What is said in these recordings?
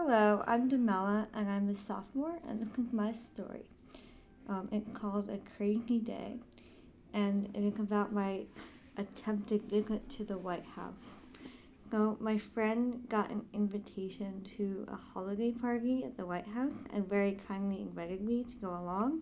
Hello, I'm Demella, and I'm a sophomore, and this is my story. It's called A Crazy Day, and it is about my attempted visit to the White House. So, my friend got an invitation to a holiday party at the White House and very kindly invited me to go along.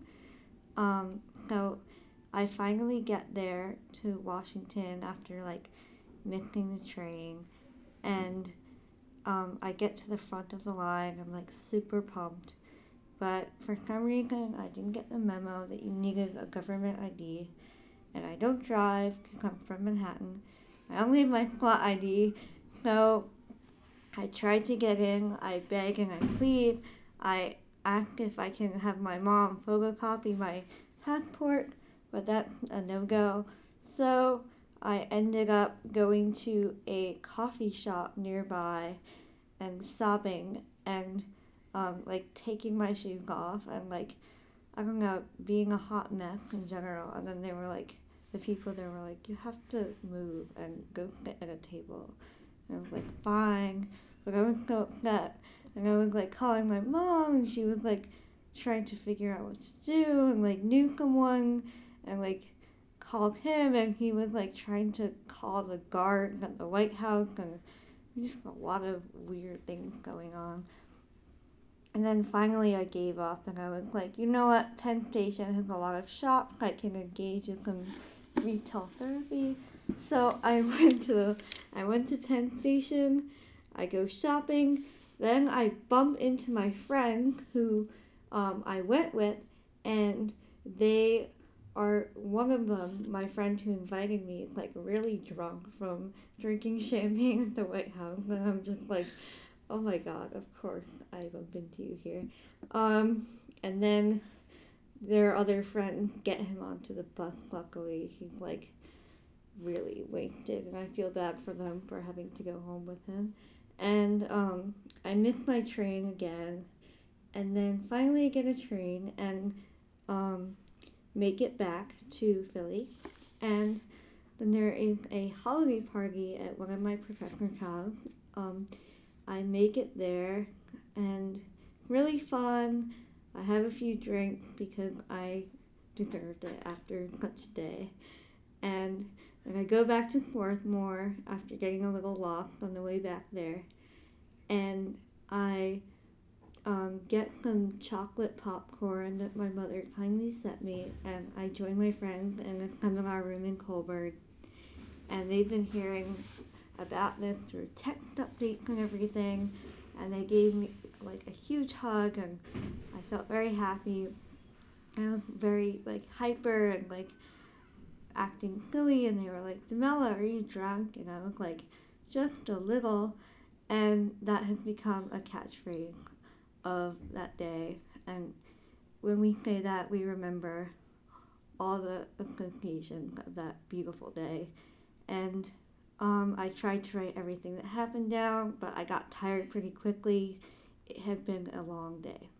So, I finally get there to Washington after missing the train, and I get to the front of the line. I'm super pumped. But for some reason, I didn't get the memo that you needed a government ID. And I don't drive because I'm from Manhattan. I only have my SWAT ID. So I tried to get in. I beg and I plead. I ask if I can have my mom photocopy my passport, but that's a no go. So I ended up going to a coffee shop nearby and sobbing and taking my shoes off and I don't know, being a hot mess in general. And then the people there were like, you have to move and go sit at a table. And I was like, fine. But I was so upset. And I was calling my mom, and she was trying to figure out what to do, and knew someone, and called him, and he was trying to call the guard at the White House, and just a lot of weird things going on. And then finally I gave up, and I was like, you know what, Penn Station has a lot of shops. I can engage in some retail therapy. So I went to Penn Station, I go shopping, then I bump into my friend who I went with, and they are, one of them, my friend who invited me, is really drunk from drinking champagne at the White House, and I'm just oh my god, of course I bumped into you here. And then their other friends get him onto the bus. Luckily, he's really wasted, and I feel bad for them for having to go home with him. And I miss my train again, and then finally I get a train and make it back to Philly, and then there is a holiday party at one of my professor's house. I make it there, and really fun. I have a few drinks because I deserved it after such a day. And then I go back to Swarthmore after getting a little lost on the way back there. And I get some chocolate popcorn that my mother kindly sent me, and I join my friends in a seminar room in Colburn. And they've been hearing about this through text updates and everything, and they gave me a huge hug, and I felt very happy. I was very hyper and acting silly, and they were like, Demella, are you drunk? And I was like, just a little. And that has become a catchphrase of that day. And when we say that, we remember all the associations of that beautiful day. And I tried to write everything that happened down, but I got tired pretty quickly. It had been a long day.